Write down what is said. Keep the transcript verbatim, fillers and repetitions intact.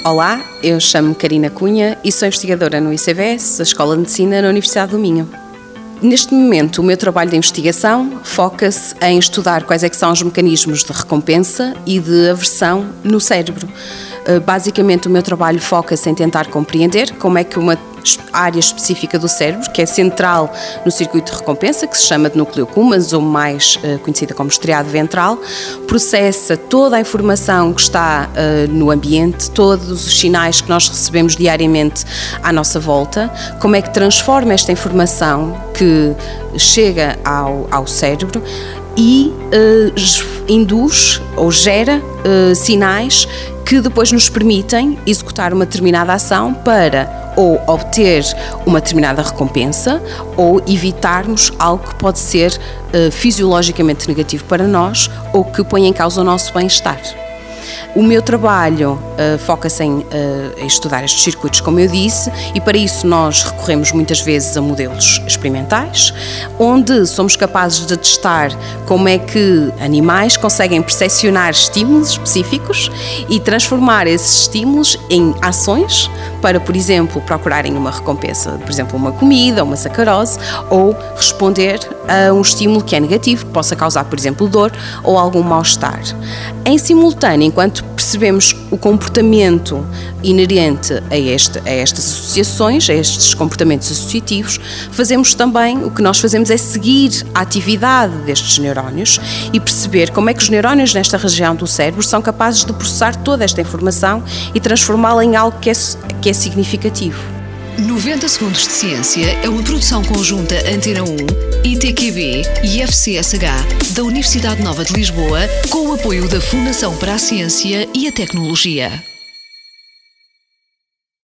Olá, eu chamo-me Karina Cunha e sou investigadora no I C V S, a Escola de Medicina na Universidade do Minho. Neste momento, o meu trabalho de investigação foca-se em estudar quais é que são os mecanismos de recompensa e de aversão no cérebro. Basicamente, o meu trabalho foca-se em tentar compreender como é que uma área específica do cérebro, que é central no circuito de recompensa, que se chama de núcleo accumbens, ou mais uh, conhecida como estriado ventral, processa toda a informação que está uh, no ambiente, todos os sinais que nós recebemos diariamente à nossa volta, como é que transforma esta informação que chega ao, ao cérebro e uh, induz ou gera uh, sinais que depois nos permitem executar uma determinada ação para ou obter uma determinada recompensa ou evitarmos algo que pode ser uh, fisiologicamente negativo para nós ou que põe em causa o nosso bem-estar. O meu trabalho uh, foca-se em, uh, em estudar estes circuitos, como eu disse, e para isso nós recorremos muitas vezes a modelos experimentais, onde somos capazes de testar como é que animais conseguem percepcionar estímulos específicos e transformar esses estímulos em ações para, por exemplo, procurarem uma recompensa, por exemplo, uma comida, uma sacarose, ou responder a um estímulo que é negativo, que possa causar, por exemplo, dor ou algum mal-estar. Em simultâneo, enquanto percebemos o comportamento inerente a, este, a estas associações, a estes comportamentos associativos, fazemos também, o que nós fazemos é seguir a atividade destes neurónios e perceber como é que os neurónios nesta região do cérebro são capazes de processar toda esta informação e transformá-la em algo que é, que é significativo. noventa Segundos de Ciência é uma produção conjunta Antena um, I T Q B e F C S H da Universidade Nova de Lisboa, com o apoio da Fundação para a Ciência e a Tecnologia.